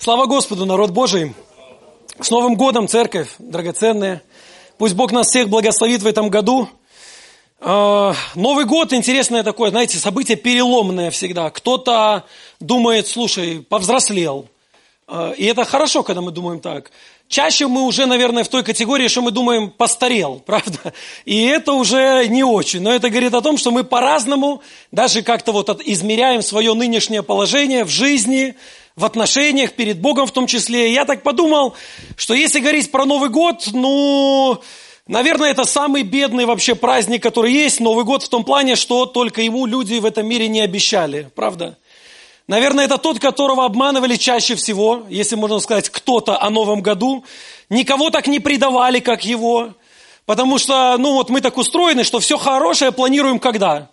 Слава Господу, народ Божий! С Новым годом, церковь, драгоценная! Пусть Бог нас всех благословит в этом году. Новый год, интересное такое, знаете, событие переломное всегда. Кто-то думает, слушай, повзрослел. И это хорошо, когда мы думаем так. Чаще мы уже, наверное, в той категории, что мы думаем, постарел, правда? И это уже не очень. Но это говорит о том, что мы по-разному даже как-то вот измеряем свое нынешнее положение в жизни, в отношениях, перед Богом в том числе. Я так подумал, что если говорить про Новый год, наверное, это самый бедный вообще праздник, который есть. Новый год в том плане, что только ему люди в этом мире не обещали, правда? Наверное, это тот, которого обманывали чаще всего, если можно сказать, кто-то о Новом году. Никого так не предавали, как его. Потому что, мы так устроены, что все хорошее планируем когда?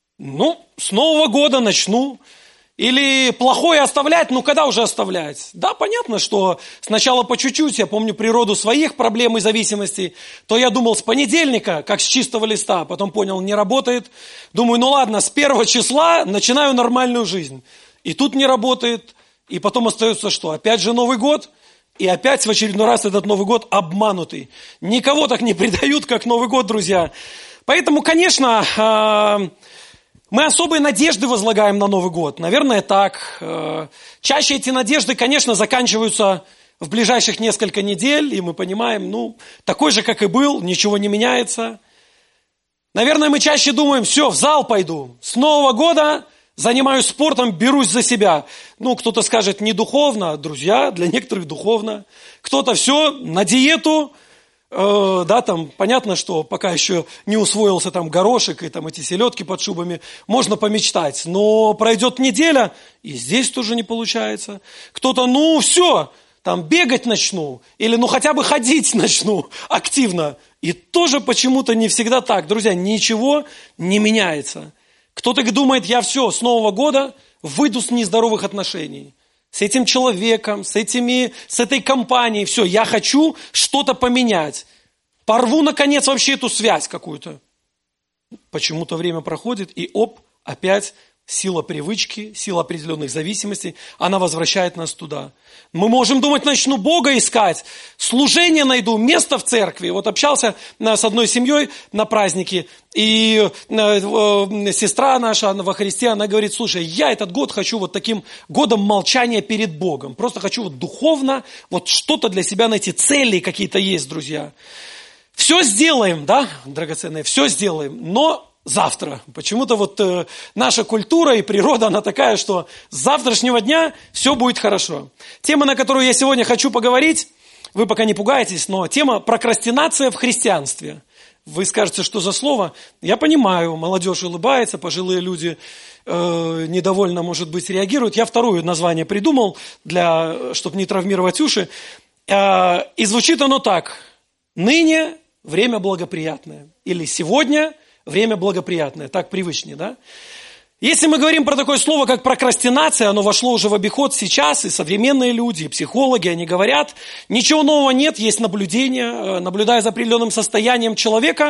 С Нового года начну. Или плохое оставлять, когда уже оставлять? Да, понятно, что сначала по чуть-чуть, я помню природу своих проблем и зависимостей, то я думал с понедельника, как с чистого листа, потом понял, не работает. Думаю, ладно, с 1 числа начинаю нормальную жизнь. И тут не работает, и потом остается что? Опять же Новый год, и опять в очередной раз этот Новый год обманутый. Никого так не предают, как Новый год, друзья. Поэтому, конечно, мы особые надежды возлагаем на Новый год. Наверное, так. Чаще эти надежды, конечно, заканчиваются в ближайших несколько недель, и мы понимаем, такой же, как и был, ничего не меняется. Наверное, мы чаще думаем, все, в зал пойду. С Нового года занимаюсь спортом, берусь за себя. Кто-то скажет, не духовно, друзья, для некоторых духовно. Кто-то все, на диету. Понятно, что пока еще не усвоился горошек и эти селедки под шубами, можно помечтать, но пройдет неделя, и здесь тоже не получается. Кто-то, все, бегать начну, или хотя бы ходить начну активно, и тоже почему-то не всегда так. Друзья, ничего не меняется. Кто-то думает, я все, с Нового года выйду с нездоровых отношений. С этим человеком, с этой компанией, все, я хочу что-то поменять. Порву, наконец, вообще эту связь какую-то. Почему-то время проходит, и опять сила привычки, сила определенных зависимостей, она возвращает нас туда. Мы можем думать, начну Бога искать, служение найду, место в церкви. Общался с одной семьей на празднике, и сестра наша во Христе, она говорит, слушай, я этот год хочу таким годом молчания перед Богом. Просто хочу духовно что-то для себя найти, цели какие-то есть, друзья. Все сделаем, да, драгоценные, все сделаем, но завтра. Почему-то наша культура и природа, она такая, что с завтрашнего дня все будет хорошо. Тема, на которую я сегодня хочу поговорить, вы пока не пугаетесь, но тема прокрастинация в христианстве. Вы скажете, что за слово? Я понимаю, молодежь улыбается, пожилые люди недовольно, может быть, реагируют. Я второе название придумал, чтобы не травмировать уши. И звучит оно так. Ныне время благоприятное. Или сегодня время благоприятное. Так привычнее, да? Если мы говорим про такое слово, как прокрастинация, оно вошло уже в обиход сейчас, и современные люди, и психологи, они говорят, ничего нового нет, есть наблюдение, наблюдая за определенным состоянием человека,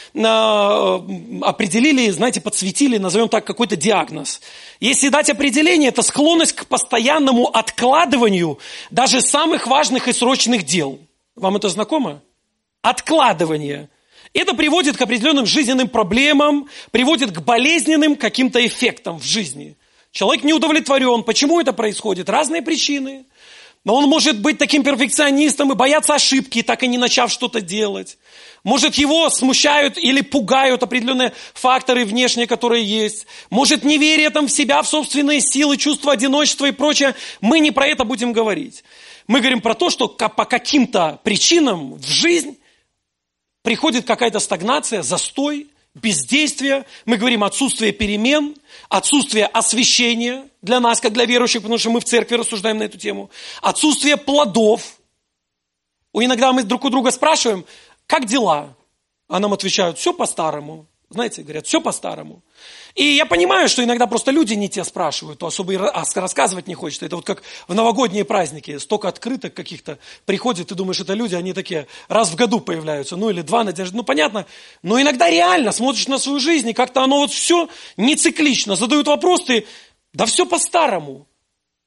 определили, подсветили, назовем так, какой-то диагноз. Если дать определение, это склонность к постоянному откладыванию даже самых важных и срочных дел. Вам это знакомо? Откладывание. Это приводит к определенным жизненным проблемам, приводит к болезненным каким-то эффектам в жизни. Человек не удовлетворен. Почему это происходит? Разные причины. Но он может быть таким перфекционистом и бояться ошибки, так и не начав что-то делать. Может, его смущают или пугают определенные факторы внешние, которые есть. Может, неверие в себя, в собственные силы, чувство одиночества и прочее. Мы не про это будем говорить. Мы говорим про то, что по каким-то причинам в жизнь приходит какая-то стагнация, застой, бездействие. Мы говорим отсутствие перемен, отсутствие освящения для нас, как для верующих, потому что мы в церкви рассуждаем на эту тему. Отсутствие плодов. Иногда мы друг у друга спрашиваем, как дела? А нам отвечают, все по-старому. Знаете, говорят, все по-старому. И я понимаю, что иногда просто люди не те спрашивают, то особо и рассказывать не хочется. Это как в новогодние праздники, столько открыток каких-то приходит, ты думаешь, это люди, они такие раз в году появляются, или два надежды, понятно. Но иногда реально смотришь на свою жизнь, и как-то оно все не циклично. Задают вопрос, да все по-старому.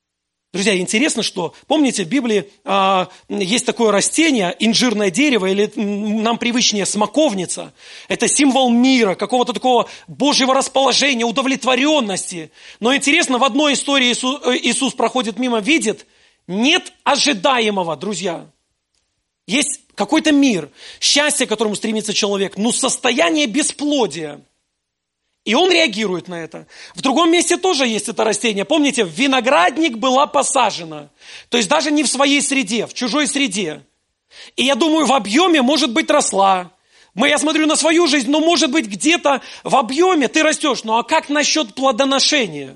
Друзья, интересно, что, помните, в Библии есть такое растение, инжирное дерево, или нам привычнее смоковница. Это символ мира, какого-то такого Божьего расположения, удовлетворенности. Но интересно, в одной истории Иисус проходит мимо, видит, нет ожидаемого, друзья. Есть какой-то мир, счастье, к которому стремится человек, но состояние бесплодия. И он реагирует на это. В другом месте тоже есть это растение. Помните, в виноградник была посажена. То есть даже не в своей среде, в чужой среде. И я думаю, в объеме, может быть, росла. Я смотрю на свою жизнь, но может быть где-то в объеме ты растешь. Ну а как насчет плодоношения?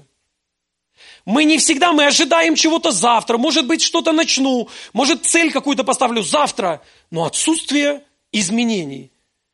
Мы не всегда, мы ожидаем чего-то завтра. Может быть, что-то начну. Может, цель какую-то поставлю завтра. Но отсутствие изменений.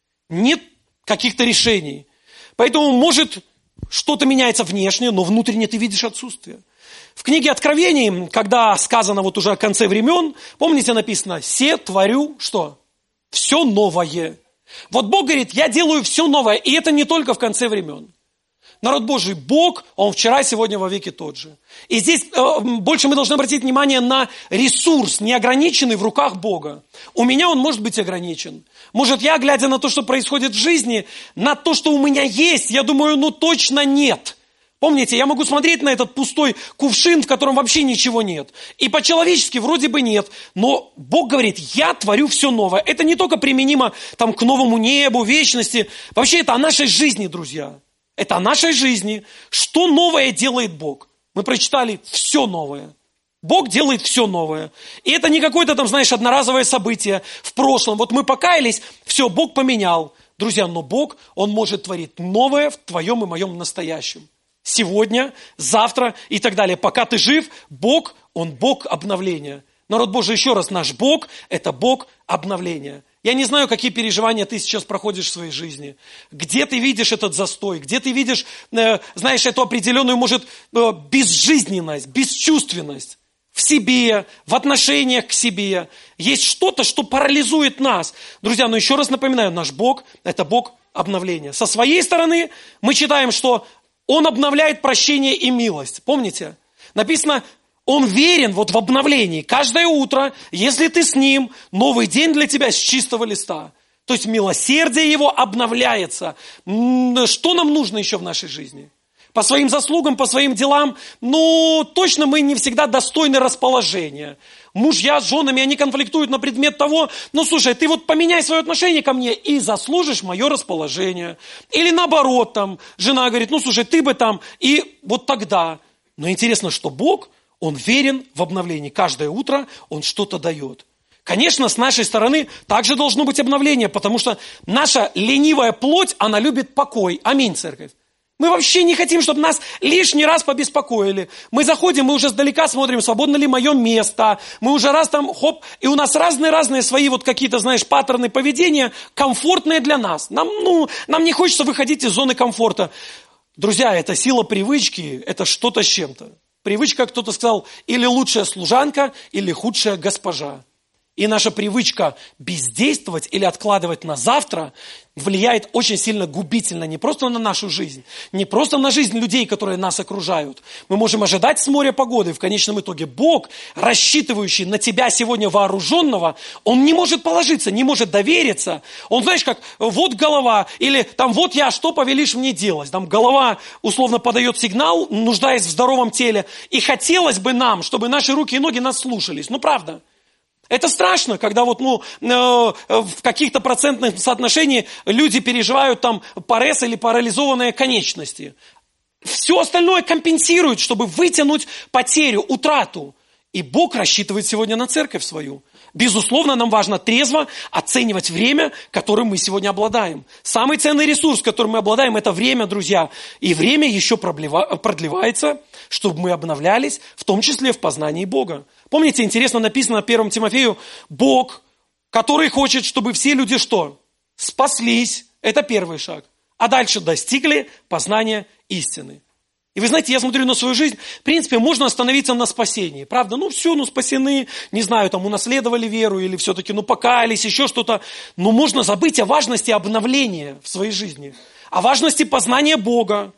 Нет каких-то решений. Поэтому, может, что-то меняется внешне, но внутренне ты видишь отсутствие. В книге Откровений, когда сказано вот уже о конце времен, помните, написано, «Се творю» что? Все новое. Вот Бог говорит, я делаю все новое, и это не только в конце времен. Народ Божий, Бог, Он вчера, сегодня, во веки тот же. И здесь больше мы должны обратить внимание на ресурс, неограниченный в руках Бога. У меня он может быть ограничен. Может, я, глядя на то, что происходит в жизни, на то, что у меня есть, я думаю, ну точно нет. Помните, я могу смотреть на этот пустой кувшин, в котором вообще ничего нет. И по-человечески вроде бы нет. Но Бог говорит, я творю все новое. Это не только применимо там, к новому небу, вечности. Вообще это о нашей жизни, друзья. Это о нашей жизни. Что новое делает Бог? Мы прочитали все новое. Бог делает все новое. И это не какое-то там, знаешь, одноразовое событие в прошлом. Вот мы покаялись, все, Бог поменял. Друзья, но Бог, Он может творить новое в твоем и моем настоящем. Сегодня, завтра и так далее. Пока ты жив, Бог, Он Бог обновления. Народ Божий, еще раз, наш Бог – это Бог обновления. Я не знаю, какие переживания ты сейчас проходишь в своей жизни. Где ты видишь этот застой, где ты видишь, знаешь, эту определенную, может, безжизненность, бесчувственность в себе, в отношениях к себе. Есть что-то, что парализует нас. Друзья, но еще раз напоминаю, наш Бог – это Бог обновления. Со своей стороны мы читаем, что Он обновляет прощение и милость. Помните? Написано, Он верен вот в обновлении. Каждое утро, если ты с Ним, новый день для тебя с чистого листа. То есть милосердие Его обновляется. Что нам нужно еще в нашей жизни? По своим заслугам, по своим делам, точно мы не всегда достойны расположения. Мужья с женами, они конфликтуют на предмет того, слушай, ты вот поменяй свое отношение ко мне и заслужишь мое расположение. Или наоборот, там, жена говорит, слушай, ты бы там, и вот тогда. Но интересно, что Бог, Он верен в обновлении. Каждое утро Он что-то дает. Конечно, с нашей стороны также должно быть обновление, потому что наша ленивая плоть, она любит покой. Аминь, церковь. Мы вообще не хотим, чтобы нас лишний раз побеспокоили. Мы заходим, мы уже сдалека смотрим, свободно ли мое место. Мы уже раз там, хоп, и у нас разные свои вот какие-то, знаешь, паттерны поведения, комфортные для нас. Нам не хочется выходить из зоны комфорта. Друзья, это сила привычки, это что-то с чем-то. Привычка, кто-то сказал, или лучшая служанка, или худшая госпожа. И наша привычка бездействовать или откладывать на завтра влияет очень сильно губительно не просто на нашу жизнь, не просто на жизнь людей, которые нас окружают. Мы можем ожидать с моря погоды. В конечном итоге Бог, рассчитывающий на тебя сегодня вооруженного, Он не может положиться, не может довериться. Он, знаешь, как вот голова, или там вот я, что повелишь мне делать? Там голова условно подает сигнал, нуждаясь в здоровом теле. И хотелось бы нам, чтобы наши руки и ноги нас слушались. Правда. Это страшно, когда в каких-то процентных соотношениях люди переживают там парез или парализованные конечности. Все остальное компенсирует, чтобы вытянуть потерю, утрату. И Бог рассчитывает сегодня на церковь свою. Безусловно, нам важно трезво оценивать время, которым мы сегодня обладаем. Самый ценный ресурс, которым мы обладаем, это время, друзья. И время еще продлевается, чтобы мы обновлялись, в том числе в познании Бога. Помните, интересно написано 1 Тимофею, Бог, который хочет, чтобы все люди что? Спаслись. Это первый шаг. А дальше достигли познания истины. И вы знаете, я смотрю на свою жизнь, в принципе, можно остановиться на спасении. Правда, все, спасены, не знаю, там унаследовали веру или все-таки, покаялись, еще что-то. Но можно забыть о важности обновления в своей жизни, о важности познания Бога.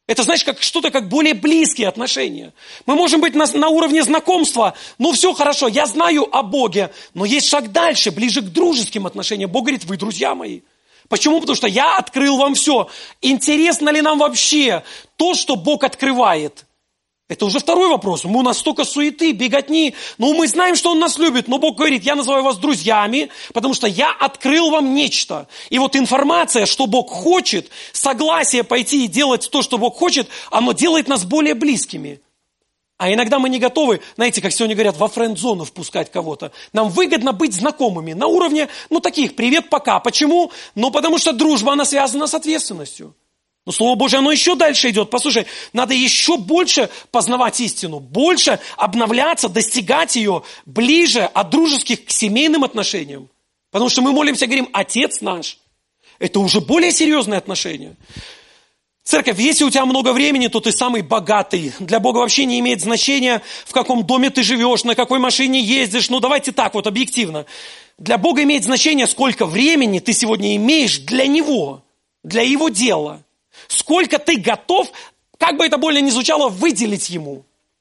Это, знаешь, как что-то как более близкие отношения. Мы можем быть на уровне знакомства, ну все хорошо, я знаю о Боге, но есть шаг дальше, ближе к дружеским отношениям. Бог говорит, вы друзья мои. Почему? Потому что я открыл вам все. Интересно ли нам вообще то, что Бог открывает? Это уже второй вопрос. У нас столько суеты, беготни. Ну, мы знаем, что Он нас любит. Но Бог говорит, я называю вас друзьями, потому что я открыл вам нечто. И вот информация, что Бог хочет, согласие пойти и делать то, что Бог хочет, оно делает нас более близкими. А иногда мы не готовы, знаете, как сегодня говорят, во френд-зону впускать кого-то. Нам выгодно быть знакомыми на уровне, таких, привет, пока. Почему? Потому что дружба, она связана с ответственностью. Но Слово Божие, оно еще дальше идет. Послушай, надо еще больше познавать истину, больше обновляться, достигать ее ближе от дружеских к семейным отношениям. Потому что мы молимся, говорим, Отец наш. Это уже более серьезные отношения. Церковь, если у тебя много времени, то ты самый богатый. Для Бога вообще не имеет значения, в каком доме ты живешь, на какой машине ездишь. Давайте так вот объективно. Для Бога имеет значение, сколько времени ты сегодня имеешь для Него, для Его дела. Сколько ты готов, как бы это больно ни звучало, выделить Ему.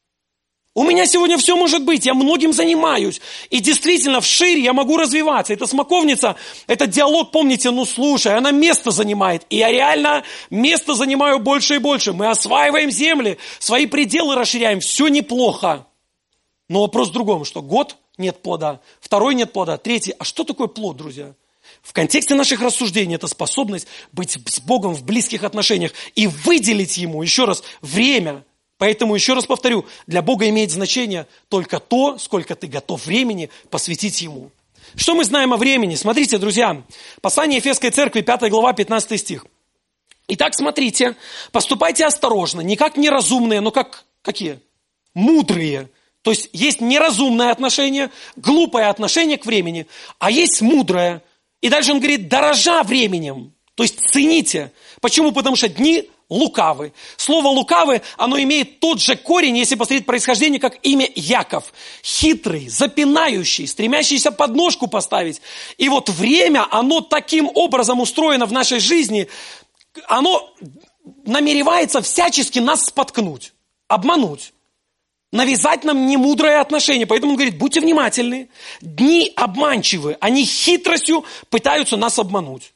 У меня сегодня все может быть, я многим занимаюсь. И действительно, вширь я могу развиваться. Эта смоковница, этот диалог, помните, слушай, она место занимает. И я реально место занимаю больше и больше. Мы осваиваем земли, свои пределы расширяем. Все неплохо. Но вопрос в другом, что год нет плода, второй нет плода, третий. А что такое плод, друзья? В контексте наших рассуждений это способность быть с Богом в близких отношениях и выделить Ему, еще раз, время. Поэтому, еще раз повторю, для Бога имеет значение только то, сколько ты готов времени посвятить Ему. Что мы знаем о времени? Смотрите, друзья, послание Ефесской церкви, 5 глава, 15 стих. Итак, смотрите, поступайте осторожно, не как неразумные, но как какие? Мудрые. То есть есть неразумное отношение, глупое отношение к времени, а есть мудрое. И дальше он говорит, дорожа временем, то есть цените. Почему? Потому что дни лукавы. Слово лукавы, оно имеет тот же корень, если посмотреть происхождение, как имя Яков. Хитрый, запинающий, стремящийся подножку поставить. И вот время, оно таким образом устроено в нашей жизни, оно намеревается всячески нас споткнуть, обмануть. Навязать нам немудрое отношение. Поэтому он говорит, будьте внимательны. Дни обманчивы. Они хитростью пытаются нас обмануть.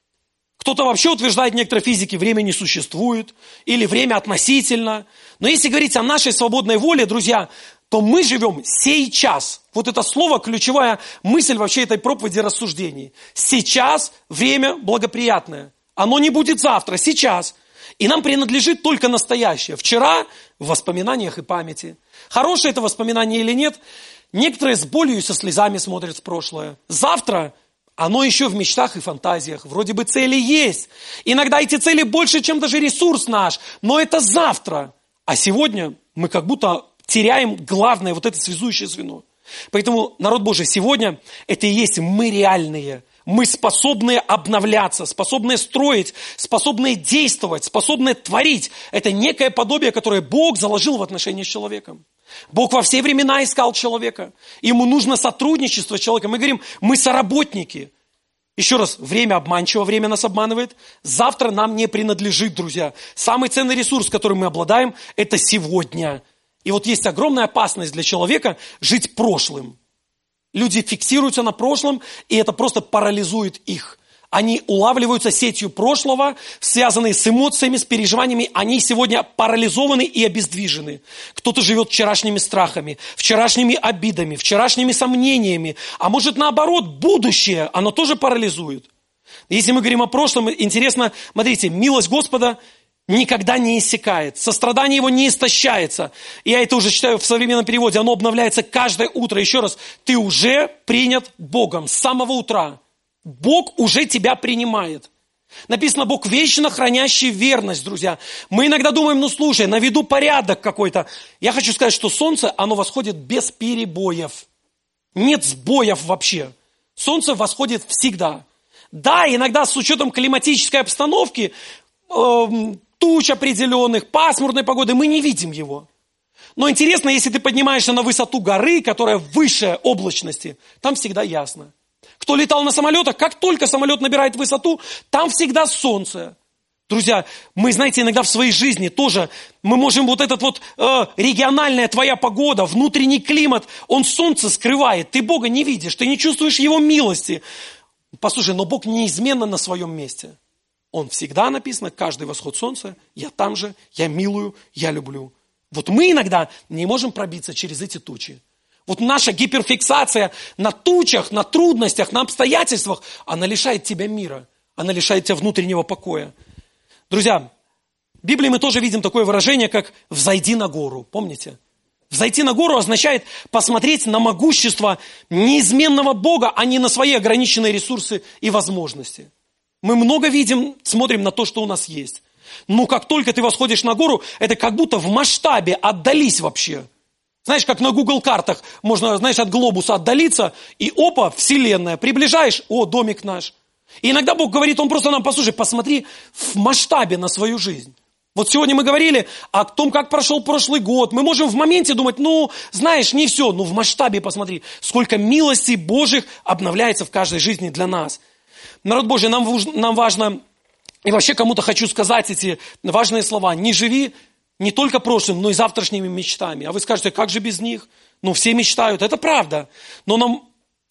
Кто-то вообще утверждает, некоторые физики, время не существует. Или время относительно. Но если говорить о нашей свободной воле, друзья, то мы живем сейчас. Вот это слово, ключевая мысль вообще этой проповеди рассуждений. Сейчас время благоприятное. Оно не будет завтра, сейчас. И нам принадлежит только настоящее. Вчера в воспоминаниях и памяти. Хорошее это воспоминание или нет, некоторые с болью и со слезами смотрят в прошлое. Завтра оно еще в мечтах и фантазиях. Вроде бы цели есть. Иногда эти цели больше, чем даже ресурс наш. Но это завтра. А сегодня мы как будто теряем главное, вот это связующее звено. Поэтому, народ Божий, сегодня это и есть мы реальные. Мы способные обновляться, способные строить, способные действовать, способные творить. Это некое подобие, которое Бог заложил в отношении с человеком. Бог во все времена искал человека. Ему нужно сотрудничество с человеком. Мы говорим, мы соработники. Еще раз, время обманчиво, время нас обманывает. Завтра нам не принадлежит, друзья. Самый ценный ресурс, которым мы обладаем, это сегодня. И вот есть огромная опасность для человека жить прошлым. Люди фиксируются на прошлом, и это просто парализует их. Они улавливаются сетью прошлого, связанные с эмоциями, с переживаниями. Они сегодня парализованы и обездвижены. Кто-то живет вчерашними страхами, вчерашними обидами, вчерашними сомнениями. А может наоборот, будущее, оно тоже парализует. Если мы говорим о прошлом, интересно, смотрите, милость Господа никогда не иссякает, сострадание его не истощается. Я это уже читаю в современном переводе, оно обновляется каждое утро. Еще раз, ты уже принят Богом с самого утра. Бог уже тебя принимает. Написано, Бог вечно хранящий верность, друзья. Мы иногда думаем, слушай, наведу порядок какой-то. Я хочу сказать, что солнце, оно восходит без перебоев. Нет сбоев вообще. Солнце восходит всегда. Да, иногда с учетом климатической обстановки, туч определенных, пасмурной погоды, мы не видим его. Но интересно, если ты поднимаешься на высоту горы, которая выше облачности, там всегда ясно. Кто летал на самолетах, как только самолет набирает высоту, там всегда солнце. Друзья, мы, знаете, иногда в своей жизни тоже, мы можем вот этот вот региональная твоя погода, внутренний климат, он солнце скрывает, ты Бога не видишь, ты не чувствуешь Его милости. Послушай, но Бог неизменно на своем месте. Он всегда написано, каждый восход солнца, я там же, я милую, я люблю. Вот мы иногда не можем пробиться через эти тучи. Вот наша гиперфиксация на тучах, на трудностях, на обстоятельствах, она лишает тебя мира, она лишает тебя внутреннего покоя. Друзья, в Библии мы тоже видим такое выражение, как «взойди на гору». Помните? Взойти на гору означает посмотреть на могущество неизменного Бога, а не на свои ограниченные ресурсы и возможности. Мы много видим, смотрим на то, что у нас есть. Но как только ты восходишь на гору, это как будто в масштабе отдались вообще. Знаешь, как на Google картах можно, знаешь, от глобуса отдалиться, и опа, вселенная, приближаешь, о, домик наш. И иногда Бог говорит, Он просто нам, послушай, посмотри в масштабе на свою жизнь. Вот сегодня мы говорили о том, как прошел прошлый год. Мы можем в моменте думать, ну, знаешь, не все, но в масштабе посмотри, сколько милостей Божьих обновляется в каждой жизни для нас. Народ Божий, нам важно, и вообще кому-то хочу сказать эти важные слова. Не живи не только прошлым, но и завтрашними мечтами. А вы скажете, как же без них? Ну, все мечтают, это правда. Но нам...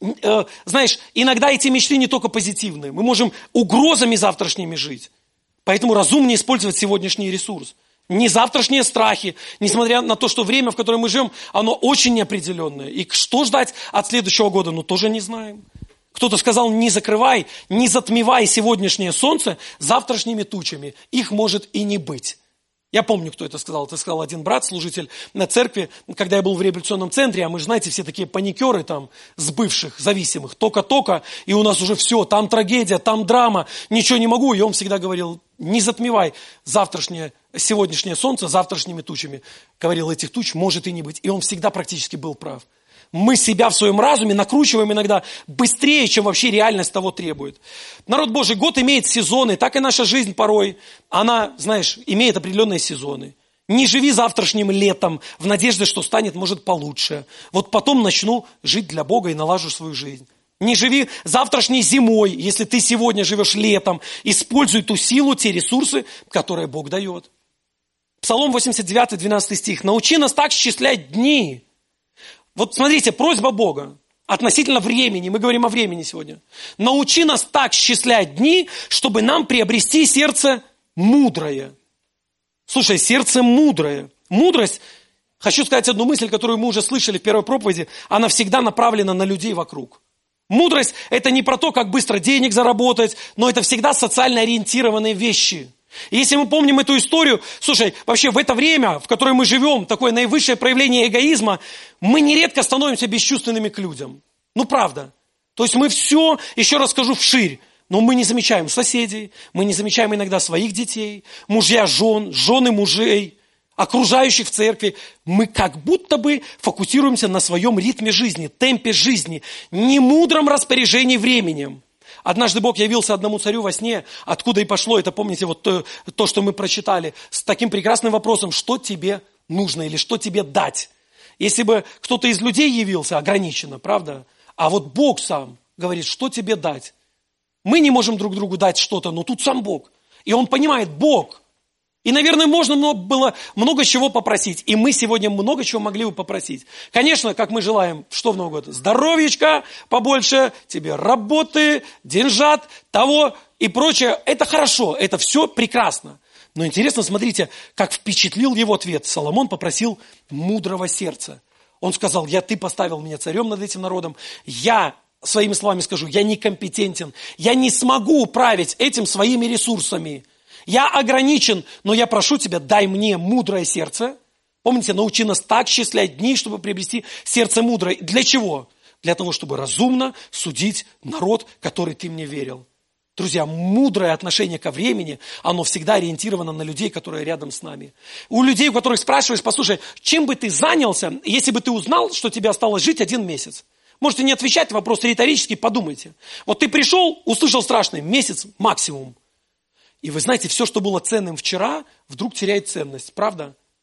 Знаешь, иногда эти мечты не только позитивные. Мы можем угрозами завтрашними жить. Поэтому разумнее использовать сегодняшний ресурс. Не завтрашние страхи, несмотря на то, что время, в котором мы живем, оно очень неопределенное. И что ждать от следующего года, ну тоже не знаем. Кто-то сказал, не закрывай, не затмевай сегодняшнее солнце завтрашними тучами. Их может и не быть. Я помню, кто это сказал. Это сказал один брат, служитель на церкви, когда я был в реабилитационном центре, а мы же, знаете, все такие паникеры там с бывших зависимых. Только-только, и у нас уже все, там трагедия, там драма, ничего не могу. И он всегда говорил, не затмевай сегодняшнее солнце завтрашними тучами. Говорил, этих туч может и не быть. И он всегда практически был прав. Мы себя в своем разуме накручиваем иногда быстрее, чем вообще реальность того требует. Народ Божий, год имеет сезоны, так и наша жизнь порой, она, знаешь, имеет определенные сезоны. Не живи завтрашним летом в надежде, что станет, может, получше. Вот потом начну жить для Бога и налажу свою жизнь. Не живи завтрашней зимой, если ты сегодня живешь летом. Используй ту силу, те ресурсы, которые Бог дает. Псалом 89, 12 стих. «Научи нас так счислять дни». Вот смотрите, просьба Бога относительно времени. Мы говорим о времени сегодня. Научи нас так счислять дни, чтобы нам приобрести сердце мудрое. Слушай, сердце мудрое. Мудрость, хочу сказать одну мысль, которую мы уже слышали в первой проповеди, она всегда направлена на людей вокруг. Мудрость – это не про то, как быстро денег заработать, но это всегда социально ориентированные вещи. И если мы помним эту историю, слушай, вообще в это время, в которое мы живем, такое наивысшее проявление эгоизма, мы нередко становимся бесчувственными к людям. Ну, правда. То есть мы все, еще раз скажу, вширь, но мы не замечаем соседей, мы не замечаем иногда своих детей, мужья жен, жены мужей, окружающих в церкви. Мы как будто бы фокусируемся на своем ритме жизни, темпе жизни, немудром распоряжении временем. Однажды Бог явился одному царю во сне, откуда и пошло, это помните, вот то, что мы прочитали, с таким прекрасным вопросом, что тебе нужно или что тебе дать. Если бы кто-то из людей явился, ограниченно, правда? А вот Бог сам говорит, что тебе дать. Мы не можем друг другу дать что-то, но тут сам Бог. И Он понимает, Бог. И, наверное, можно было много чего попросить. И мы сегодня много чего могли бы попросить. Конечно, как мы желаем, что в Новый год? Здоровьечка побольше, тебе работы, деньжат, того и прочее. Это хорошо, это все прекрасно. Но интересно, смотрите, как впечатлил его ответ. Соломон попросил мудрого сердца. Он сказал, ты поставил меня царем над этим народом. Я, своими словами скажу, я некомпетентен. Я не смогу управить этим своими ресурсами. Я ограничен, но я прошу тебя, дай мне мудрое сердце. Помните, научи нас так счислять дни, чтобы приобрести сердце мудрое. Для чего? Для того, чтобы разумно судить народ, который ты мне верил. Друзья, мудрое отношение ко времени, оно всегда ориентировано на людей, которые рядом с нами. У людей, у которых спрашиваешь, послушай, чем бы ты занялся, если бы ты узнал, что тебе осталось жить 1 месяц? Можете не отвечать, вопрос риторический, подумайте. Вот ты пришел, услышал страшный, месяц максимум. И вы знаете, все, что было ценным вчера, вдруг теряет ценность, правда?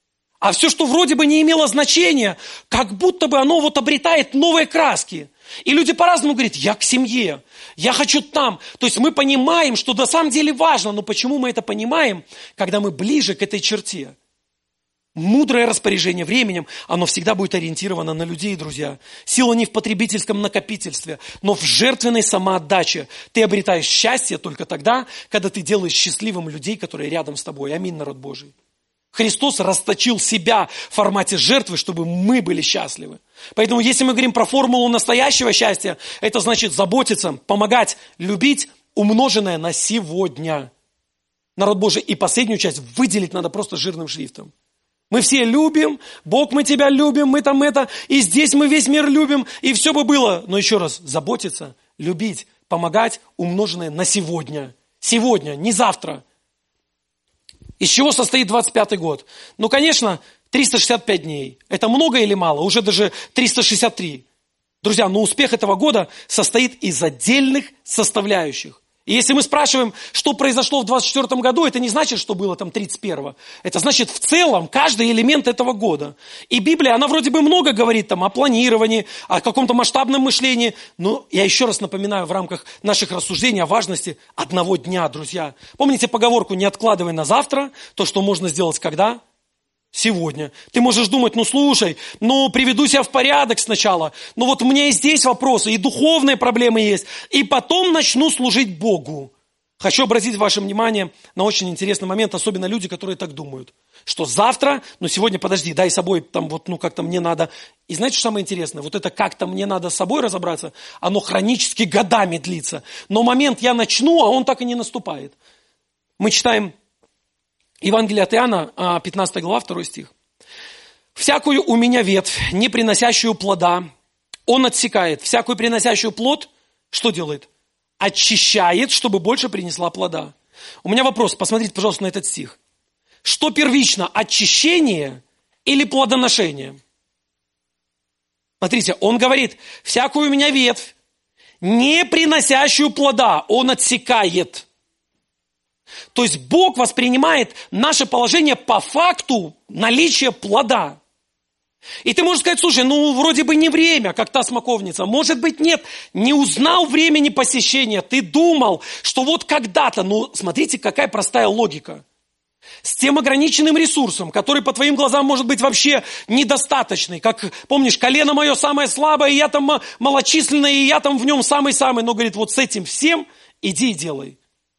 А все, что вроде бы не имело значения, как будто бы оно вот обретает новые краски. И люди по-разному говорят, я к семье, я хочу там. То есть мы понимаем, что на самом деле важно, но почему мы это понимаем, когда мы ближе к этой черте? Мудрое распоряжение временем, оно всегда будет ориентировано на людей, друзья. Сила не в потребительском накопительстве, но в жертвенной самоотдаче. Ты обретаешь счастье только тогда, когда ты делаешь счастливым людей, которые рядом с тобой. Аминь, народ Божий. Христос расточил себя в формате жертвы, чтобы мы были счастливы. Поэтому, если мы говорим про формулу настоящего счастья, это значит заботиться, помогать, любить, умноженное на сегодня. Народ Божий, и последнюю часть выделить надо просто жирным шрифтом. Мы все любим, Бог, мы тебя любим, мы там это, и здесь мы весь мир любим, и все бы было. Но еще раз, заботиться, любить, помогать, умноженное на сегодня. Сегодня, не завтра. Из чего состоит 25-й год? Ну, конечно, 365 дней. Это много или мало? Уже даже 363. Друзья, но успех этого года состоит из отдельных составляющих. И если мы спрашиваем, что произошло в 24 году, это не значит, что было там 31-го. Это значит в целом каждый элемент этого года. И Библия, она вроде бы много говорит там о планировании, о каком-то масштабном мышлении. Но я еще раз напоминаю в рамках наших рассуждений о важности одного дня, друзья. Помните поговорку «не откладывай на завтра то, что можно сделать когда?» Сегодня. Ты можешь думать, ну слушай, ну приведу себя в порядок сначала, ну вот у меня и здесь вопросы, и духовные проблемы есть, и потом начну служить Богу. Хочу обратить ваше внимание на очень интересный момент, особенно люди, которые так думают, что завтра, ну сегодня подожди, дай с собой, там вот, ну как-то мне надо. И знаете, что самое интересное? Вот это как-то мне надо с собой разобраться, оно хронически годами длится, но момент я начну, а он так и не наступает. Мы читаем Евангелие от Иоанна, 15 глава, 2 стих. «Всякую у меня ветвь, не приносящую плода, он отсекает. Всякую приносящую плод, что делает? Очищает, чтобы больше принесла плода». У меня вопрос, посмотрите, пожалуйста, на этот стих. Что первично, очищение или плодоношение? Смотрите, он говорит, всякую у меня ветвь, не приносящую плода, он отсекает. То есть Бог воспринимает наше положение по факту наличия плода. И ты можешь сказать, слушай, ну вроде бы не время, как та смоковница. Может быть нет, не узнал времени посещения. Ты думал, что вот когда-то, ну смотрите, какая простая логика. С тем ограниченным ресурсом, который по твоим глазам может быть вообще недостаточный. Как, помнишь, колено мое самое слабое, и я там малочисленное, и я там в нем самый-самый. Но говорит, вот с этим всем иди и делай.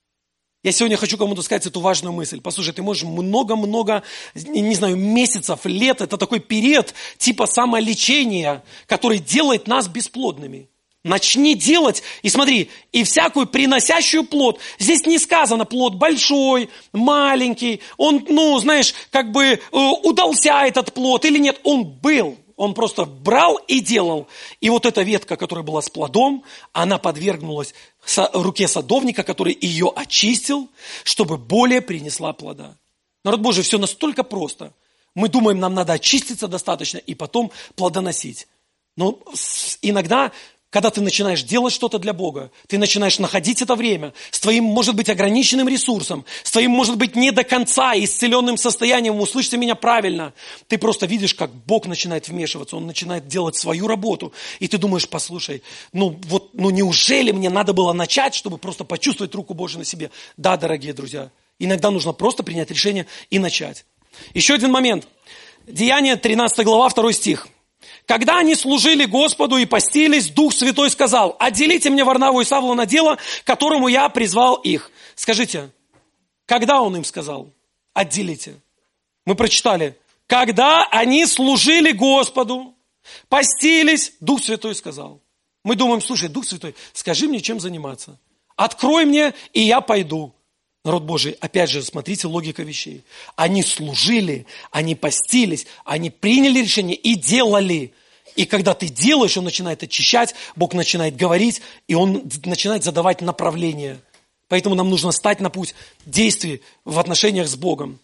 Я сегодня хочу кому-то сказать эту важную мысль. Послушай, ты можешь много-много, не знаю, месяцев, лет, это такой период типа самолечения, который делает нас бесплодными. Начни делать, и смотри, и всякую приносящую плод. Здесь не сказано плод большой, маленький, он, ну, знаешь, как бы удался этот плод или нет, он был. Он просто брал и делал. И вот эта ветка, которая была с плодом, она подвергнулась руке садовника, который ее очистил, чтобы более принесла плода. Народ Божий, все настолько просто. Мы думаем, нам надо очиститься достаточно и потом плодоносить. Но иногда, когда ты начинаешь делать что-то для Бога, ты начинаешь находить это время с твоим, может быть, ограниченным ресурсом, с твоим, может быть, не до конца исцеленным состоянием, услышьте меня правильно, ты просто видишь, как Бог начинает вмешиваться, Он начинает делать свою работу, и ты думаешь, послушай, ну неужели мне надо было начать, чтобы просто почувствовать руку Божию на себе? Да, дорогие друзья, иногда нужно просто принять решение и начать. Еще один момент. Деяния, 13 глава, 2 стих. Когда они служили Господу и постились, Дух Святой сказал, отделите мне Варнаву и Савла на дело, которому я призвал их. Скажите, когда он им сказал? Отделите. Мы прочитали, когда они служили Господу, постились, Дух Святой сказал. Мы думаем, слушай, Дух Святой, скажи мне, чем заниматься. Открой мне, и я пойду. Народ Божий, опять же, смотрите, логика вещей. Они служили, они постились, они приняли решение и делали. И когда ты делаешь, Он начинает очищать, Бог начинает говорить, и Он начинает задавать направление. Поэтому нам нужно стать на путь действий в отношениях с Богом.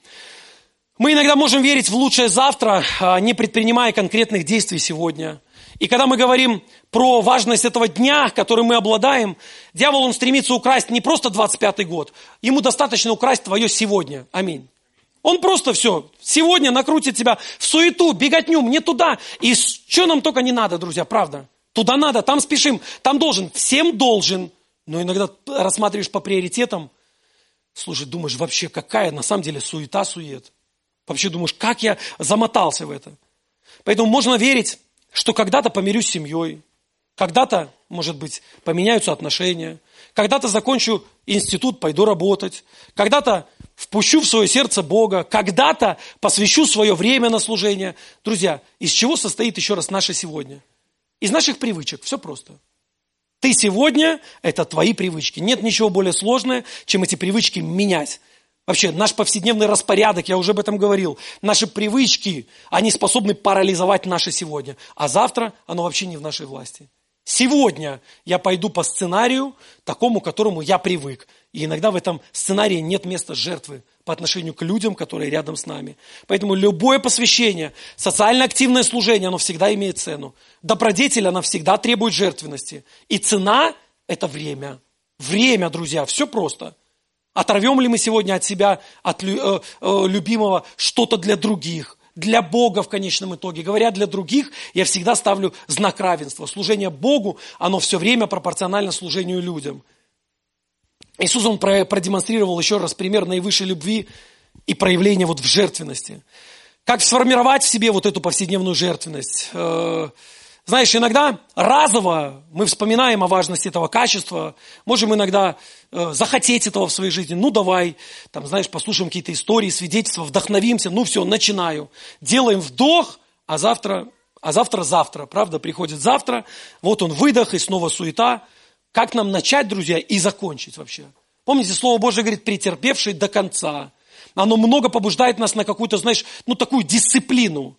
Мы иногда можем верить в лучшее завтра, не предпринимая конкретных действий сегодня. И когда мы говорим про важность этого дня, которым мы обладаем, дьявол, он стремится украсть не просто 25-й год, ему достаточно украсть твое сегодня. Аминь. Он просто все, сегодня накрутит тебя в суету, беготню, мне туда. И что нам только не надо, друзья, правда. Туда надо, там спешим, там должен, всем должен. Но иногда рассматриваешь по приоритетам, слушай, думаешь, вообще какая на самом деле суета-сует. Вообще думаешь, как я замотался в это. Поэтому можно верить, что когда-то помирюсь с семьей, когда-то, может быть, поменяются отношения, когда-то закончу институт, пойду работать, когда-то впущу в свое сердце Бога, когда-то посвящу свое время на служение. Друзья, из чего состоит еще раз наше сегодня? Из наших привычек, все просто. Ты сегодня – это твои привычки. Нет ничего более сложного, чем эти привычки менять. Вообще, наш повседневный распорядок, я уже об этом говорил, наши привычки, они способны парализовать наше сегодня. А завтра оно вообще не в нашей власти. Сегодня я пойду по сценарию, такому, к которому я привык. И иногда в этом сценарии нет места жертвы по отношению к людям, которые рядом с нами. Поэтому любое посвящение, социально активное служение, оно всегда имеет цену. Добродетель, она всегда требует жертвенности. И цена – это время. Время, друзья, все просто. Оторвем ли мы сегодня от себя, от любимого, что-то для других? Для Бога в конечном итоге. Говоря для других, я всегда ставлю знак равенства. Служение Богу, оно все время пропорционально служению людям. Иисус, Он продемонстрировал еще раз пример наивысшей любви и проявления вот в жертвенности. Как сформировать в себе вот эту повседневную жертвенность? Знаешь, иногда разово мы вспоминаем о важности этого качества, можем иногда захотеть этого в своей жизни. Ну давай, там, знаешь, послушаем какие-то истории, свидетельства, вдохновимся, ну все, начинаю. Делаем вдох, а завтра, правда, приходит завтра, вот он выдох и снова суета. Как нам начать, друзья, и закончить вообще? Помните, Слово Божие говорит, претерпевший до конца. Оно много побуждает нас на какую-то, знаешь, ну такую дисциплину.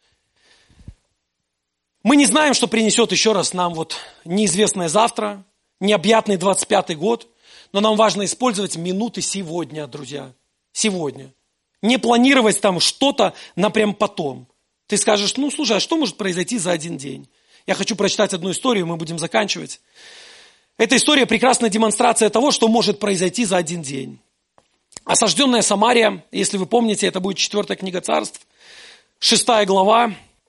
Мы не знаем, что принесет еще раз нам вот неизвестное завтра, необъятный 25-й год, но нам важно использовать минуты сегодня, друзья, сегодня. Не планировать там что-то на прям потом. Ты скажешь, ну слушай, а что может произойти за один день? Я хочу прочитать одну историю, мы будем заканчивать. Эта история прекрасная демонстрация того, что может произойти за один день. Осажденная Самария, если вы помните, это будет 4 книга Царств, 6 глава.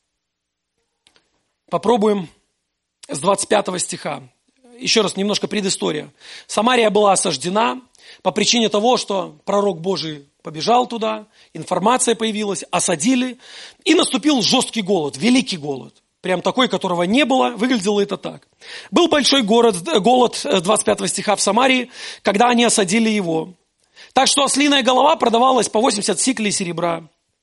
Попробуем с 25 стиха. Еще раз, немножко предыстория. Самария была осаждена по причине того, что пророк Божий побежал туда, информация появилась, осадили, и наступил жесткий голод, великий голод. Прям такой, которого не было, выглядело это так. Был большой голод 25 стиха в Самарии, когда они осадили его. Так что ослиная голова продавалась по 80 сиклей серебра.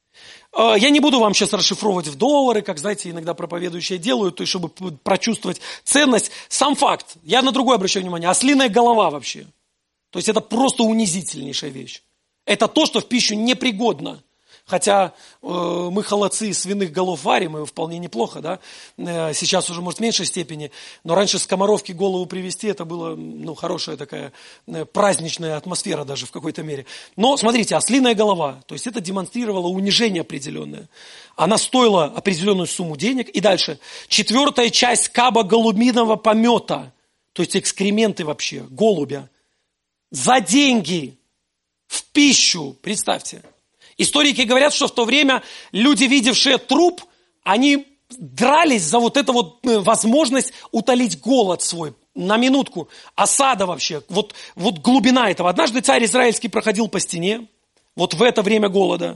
Я не буду вам сейчас расшифровывать в доллары, как, знаете, иногда проповедующие делают, то есть, чтобы прочувствовать ценность. Сам факт, я на другое обращаю внимание, ослиная голова вообще. То есть это просто унизительнейшая вещь. Это то, что в пищу непригодно. Хотя мы холодцы из свиных голов варим, и вполне неплохо, да? Сейчас уже, может, в меньшей степени, но раньше скоморовки голову привезти, это была, ну, хорошая такая праздничная атмосфера даже в какой-то мере. Но, смотрите, ослиная голова, то есть это демонстрировало унижение определенное. Она стоила определенную сумму денег. И дальше, 4 часть каба голубиного помета, то есть экскременты вообще, голубя, за деньги в пищу, представьте. Историки говорят, что в то время люди, видевшие труп, они дрались за вот эту вот возможность утолить голод свой. На минутку. Осада вообще. Вот глубина этого. Однажды царь израильский проходил по стене, вот в это время голода.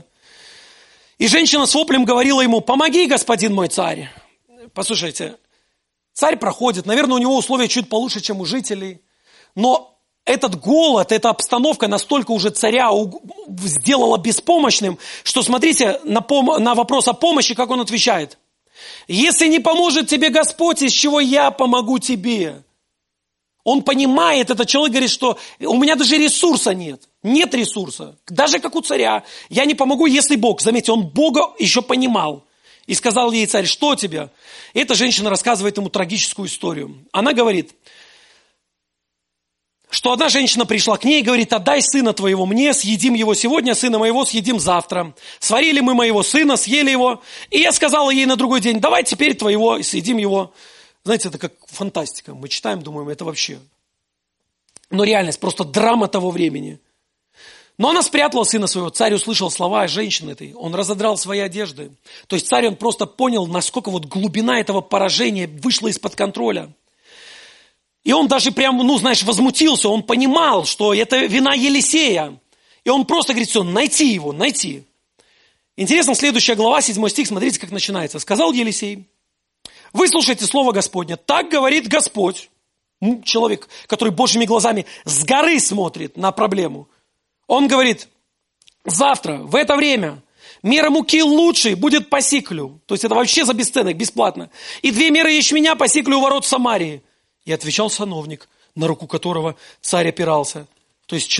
И женщина с воплем говорила ему: помоги, господин мой царь. Послушайте, царь проходит, наверное, у него условия чуть получше, чем у жителей, но этот голод, эта обстановка настолько уже царя сделала беспомощным, что смотрите на вопрос о помощи, как он отвечает. Если не поможет тебе Господь, из чего я помогу тебе? Он понимает, этот человек говорит, что у меня даже ресурса нет. Нет ресурса. Даже как у царя. Я не помогу, если Бог. Заметьте, он Бога еще понимал. И сказал ей царь: что тебе? И эта женщина рассказывает ему трагическую историю. Она говорит, что одна женщина пришла к ней и говорит: отдай сына твоего мне, съедим его сегодня, сына моего съедим завтра. Сварили мы моего сына, съели его. И я сказала ей на другой день: давай теперь твоего и съедим его. Знаете, это как фантастика. Мы читаем, думаем, это вообще. Но реальность, просто драма того времени. Но она спрятала сына своего. Царь услышал слова женщины этой. Он разодрал свои одежды. То есть царь, он просто понял, насколько вот глубина этого поражения вышла из-под контроля. И он даже прям, возмутился. Он понимал, что это вина Елисея. И он просто говорит, все, найти его, найти. Интересно, следующая глава, 7 стих, смотрите, как начинается. Сказал Елисей: выслушайте слово Господне. Так говорит Господь. Человек, который Божьими глазами с горы смотрит на проблему. Он говорит: завтра, в это время, мера муки лучшей будет по сиклю. То есть это вообще за бесценок, бесплатно. И 2 меры ячменя по сиклю у ворот Самарии. И отвечал сановник, на руку которого царь опирался. То есть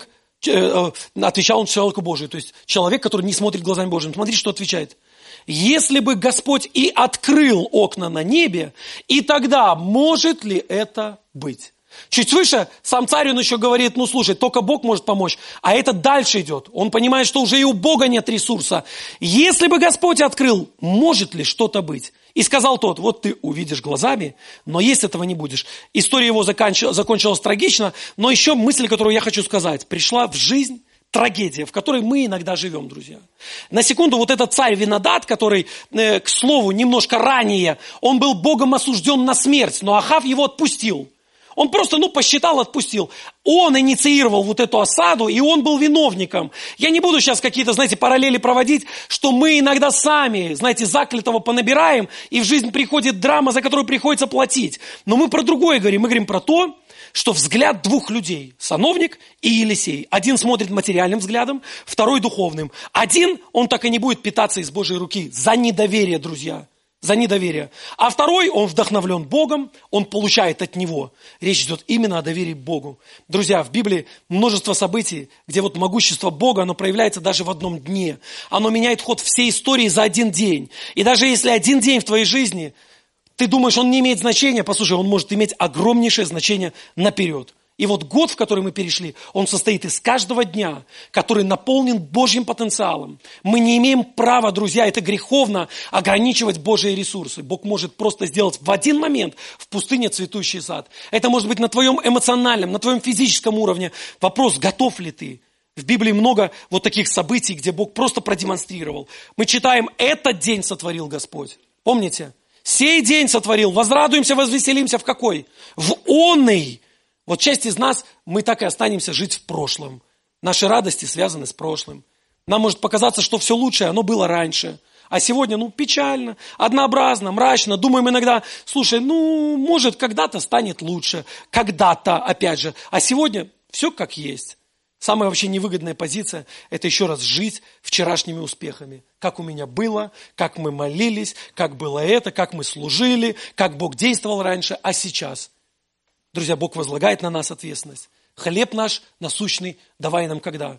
отвечал он человеку Божию. То есть человек, который не смотрит глазами Божьими. Смотрите, что отвечает. Если бы Господь и открыл окна на небе, и тогда может ли это быть? Чуть выше сам царь, он еще говорит, слушай, только Бог может помочь. А это дальше идет. Он понимает, что уже и у Бога нет ресурса. Если бы Господь открыл, может ли что-то быть? И сказал тот: вот ты увидишь глазами, но есть этого не будешь. История его закончилась трагично, но еще мысль, которую я хочу сказать. Пришла в жизнь трагедия, в которой мы иногда живем, друзья. На секунду, вот этот царь Винодад, который, к слову, немножко ранее, он был Богом осужден на смерть, но Ахав его отпустил. Он просто, посчитал, отпустил. Он инициировал вот эту осаду, и он был виновником. Я не буду сейчас какие-то, параллели проводить, что мы иногда сами, заклятого понабираем, и в жизнь приходит драма, за которую приходится платить. Но мы про другое говорим. Мы говорим про то, что взгляд 2 людей, сановник и Елисей. Один смотрит материальным взглядом, второй духовным. Один, он так и не будет питаться из Божьей руки за недоверие, друзья. За недоверие. А второй, он вдохновлен Богом, он получает от Него. Речь идет именно о доверии Богу. Друзья, в Библии множество событий, где вот могущество Бога, оно проявляется даже в одном дне. Оно меняет ход всей истории за один день. И даже если один день в твоей жизни, ты думаешь, он не имеет значения, послушай, он может иметь огромнейшее значение наперед. И вот год, в который мы перешли, он состоит из каждого дня, который наполнен Божьим потенциалом. Мы не имеем права, друзья, это греховно, ограничивать Божьи ресурсы. Бог может просто сделать в один момент в пустыне цветущий сад. Это может быть на твоем эмоциональном, на твоем физическом уровне. Вопрос, готов ли ты? В Библии много вот таких событий, где Бог просто продемонстрировал. Мы читаем: этот день сотворил Господь. Помните? Сей день сотворил. Возрадуемся, возвеселимся в какой? В онный. Вот часть из нас, мы так и останемся жить в прошлом. Наши радости связаны с прошлым. Нам может показаться, что все лучшее, оно было раньше. А сегодня, печально, однообразно, мрачно. Думаем иногда, слушай, может, когда-то станет лучше. Когда-то, опять же. А сегодня все как есть. Самая вообще невыгодная позиция – это еще раз жить вчерашними успехами. Как у меня было, как мы молились, как было это, как мы служили, как Бог действовал раньше, а сейчас – друзья, Бог возлагает на нас ответственность. Хлеб наш насущный давай нам когда?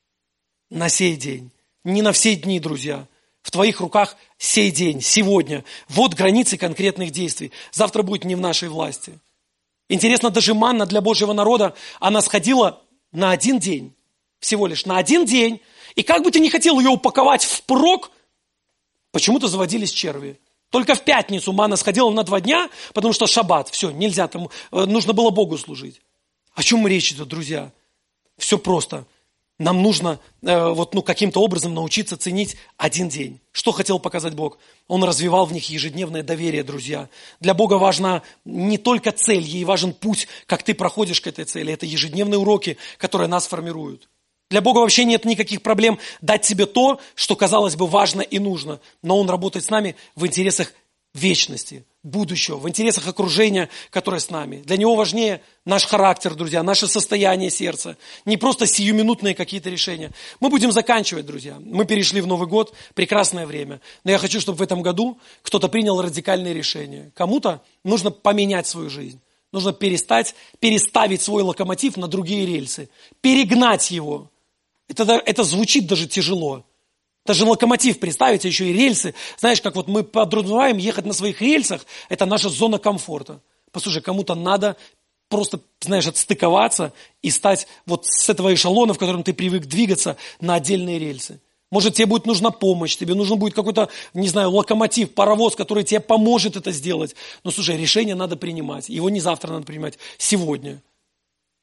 На сей день. Не на все дни, друзья. В твоих руках сей день, сегодня. Вот границы конкретных действий. Завтра будет не в нашей власти. Интересно, даже манна для Божьего народа, она сходила на 1 день. Всего лишь на 1 день. И как бы ты ни хотел ее упаковать впрок, почему-то заводились черви. Только в пятницу манна сходила на 2 дня, потому что шаббат, все, нельзя, там, нужно было Богу служить. О чем речь идет, друзья? Все просто. Нам нужно каким-то образом научиться ценить 1 день. Что хотел показать Бог? Он развивал в них ежедневное доверие, друзья. Для Бога важна не только цель, ей важен путь, как ты проходишь к этой цели. Это ежедневные уроки, которые нас формируют. Для Бога вообще нет никаких проблем дать себе то, что, казалось бы, важно и нужно. Но Он работает с нами в интересах вечности, будущего, в интересах окружения, которое с нами. Для Него важнее наш характер, друзья, наше состояние сердца. Не просто сиюминутные какие-то решения. Мы будем заканчивать, друзья. Мы перешли в Новый год, прекрасное время. Но я хочу, чтобы в этом году кто-то принял радикальные решения. Кому-то нужно поменять свою жизнь. Нужно переставить свой локомотив на другие рельсы. Перегнать его. Это звучит даже тяжело. Даже локомотив, представить, а еще и рельсы. Знаешь, как вот мы подразумеваем ехать на своих рельсах, это наша зона комфорта. Послушай, кому-то надо просто, отстыковаться и стать вот с этого эшелона, в котором ты привык двигаться, на отдельные рельсы. Может, тебе будет нужна помощь, тебе нужен будет какой-то, локомотив, паровоз, который тебе поможет это сделать. Но, слушай, решение надо принимать. Его не завтра надо принимать, сегодня.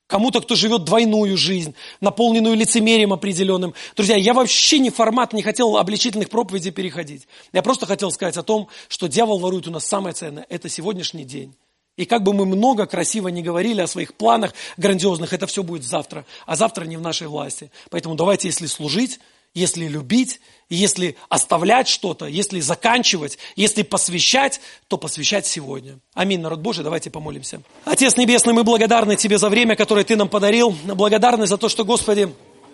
Кому-то, кто живет двойную жизнь, наполненную лицемерием определенным. Друзья, я вообще не хотел обличительных проповедей переходить. Я просто хотел сказать о том, что дьявол ворует у нас самое ценное. Это сегодняшний день. И как бы мы много красиво не говорили о своих планах грандиозных, это все будет завтра. А завтра не в нашей власти. Поэтому давайте, если служить, если любить, если оставлять что-то, если заканчивать, если посвящать, то посвящать сегодня. Аминь, народ Божий, давайте помолимся. Отец Небесный, мы благодарны Тебе за время, которое Ты нам подарил. Благодарны за то, что, Господи,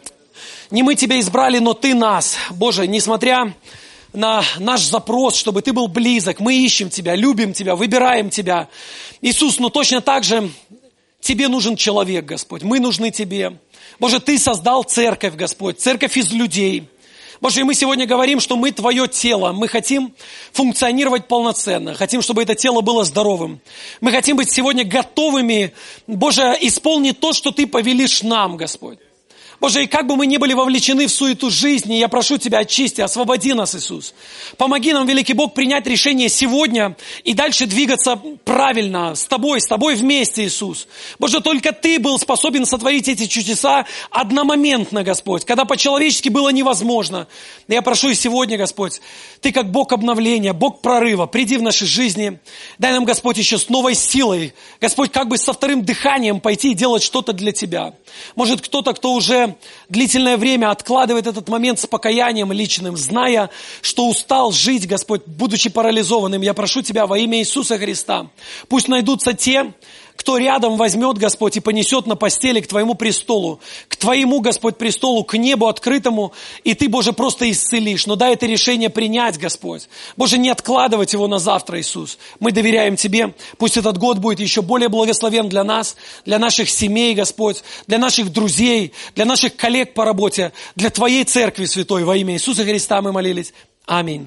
не мы Тебя избрали, но Ты нас. Боже, несмотря на наш запрос, чтобы Ты был близок, мы ищем Тебя, любим Тебя, выбираем Тебя. Иисус, но точно так же Тебе нужен человек, Господь, мы нужны Тебе. Боже, Ты создал церковь, Господь, церковь из людей. Боже, и мы сегодня говорим, что мы Твое тело, мы хотим функционировать полноценно, хотим, чтобы это тело было здоровым. Мы хотим быть сегодня готовыми, Боже, исполнить то, что Ты повелишь нам, Господь. Боже, и как бы мы ни были вовлечены в суету жизни, я прошу Тебя, очисти, освободи нас, Иисус. Помоги нам, великий Бог, принять решение сегодня и дальше двигаться правильно, с Тобой вместе, Иисус. Боже, только Ты был способен сотворить эти чудеса одномоментно, Господь, когда по-человечески было невозможно. Я прошу и сегодня, Господь, Ты как Бог обновления, Бог прорыва, приди в наши жизни. Дай нам, Господь, еще с новой силой, Господь, как бы со вторым дыханием пойти и делать что-то для Тебя. Может, кто-то, кто уже длительное время откладывает этот момент с покаянием личным, зная, что устал жить, Господь, будучи парализованным. Я прошу Тебя во имя Иисуса Христа. Пусть найдутся те, кто рядом возьмет, Господь, и понесет на постели к Твоему престолу, к Твоему, Господь, престолу, к небу открытому, и Ты, Боже, просто исцелишь. Но дай это решение принять, Господь. Боже, не откладывать его на завтра, Иисус. Мы доверяем Тебе. Пусть этот год будет еще более благословен для нас, для наших семей, Господь, для наших друзей, для наших коллег по работе, для Твоей церкви, Святой, во имя Иисуса Христа мы молились. Аминь.